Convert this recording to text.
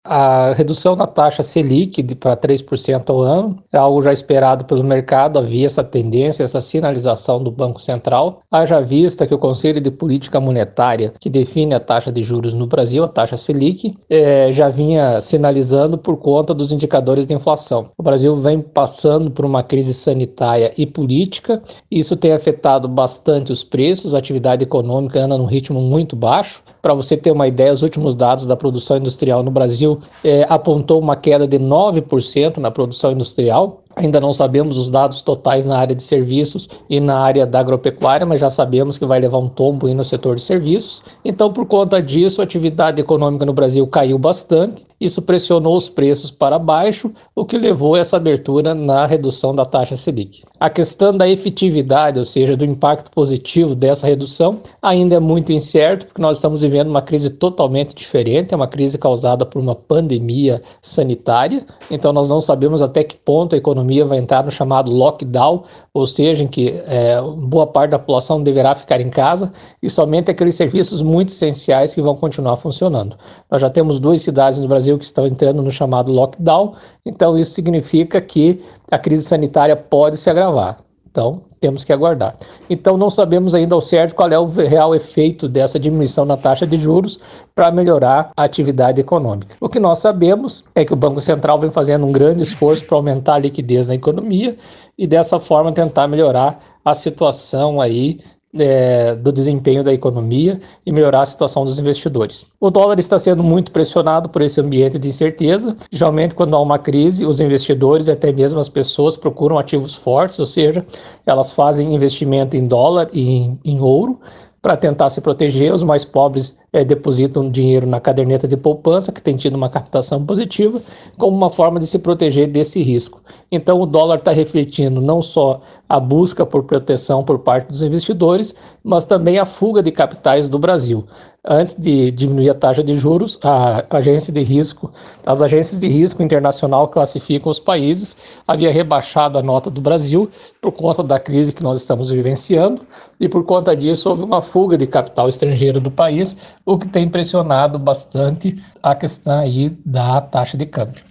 A redução da taxa Selic para 3% ao ano é algo já esperado pelo mercado, havia essa tendência, essa sinalização do Banco Central, haja vista que o Conselho de Política Monetária, que define a taxa de juros no Brasil, a taxa Selic, já vinha sinalizando por conta dos indicadores de inflação. O Brasil vem passando por uma crise sanitária e política, isso tem afetado bastante os preços, a atividade econômica anda num ritmo muito baixo. Para você ter uma ideia, os últimos dados da produção industrial no Brasil apontou uma queda de 9% na produção industrial. Ainda não sabemos os dados totais na área de serviços e na área da agropecuária, mas já sabemos que vai levar um tombo aí no setor de serviços. Então, por conta disso, a atividade econômica no Brasil caiu bastante. Isso pressionou os preços para baixo, o que levou a essa abertura na redução da taxa Selic. A questão da efetividade, ou seja, do impacto positivo dessa redução, ainda é muito incerto, porque nós estamos vivendo uma crise totalmente diferente, é uma crise causada por uma pandemia sanitária. Então, nós não sabemos até que ponto a economia vai entrar no chamado lockdown, ou seja, em que boa parte da população deverá ficar em casa e somente aqueles serviços muito essenciais que vão continuar funcionando. Nós já temos 2 cidades no Brasil que estão entrando no chamado lockdown, então isso significa que a crise sanitária pode se agravar. Então, temos que aguardar. Então, não sabemos ainda ao certo qual é o real efeito dessa diminuição na taxa de juros para melhorar a atividade econômica. O que nós sabemos é que o Banco Central vem fazendo um grande esforço para aumentar a liquidez na economia e, dessa forma, tentar melhorar a situação aí do desempenho da economia e melhorar a situação dos investidores. O dólar está sendo muito pressionado por esse ambiente de incerteza. Geralmente, quando há uma crise, os investidores e até mesmo as pessoas procuram ativos fortes, ou seja, elas fazem investimento em dólar e em ouro para tentar se proteger. Os mais pobres depositam dinheiro na caderneta de poupança, que tem tido uma captação positiva, como uma forma de se proteger desse risco. Então, o dólar está refletindo não só a busca por proteção por parte dos investidores, mas também a fuga de capitais do Brasil. Antes de diminuir a taxa de juros, as agências de risco internacional classificam os países, havia rebaixado a nota do Brasil por conta da crise que nós estamos vivenciando, e por conta disso houve uma fuga de capital estrangeiro do país, o que tem pressionado bastante a questão aí da taxa de câmbio.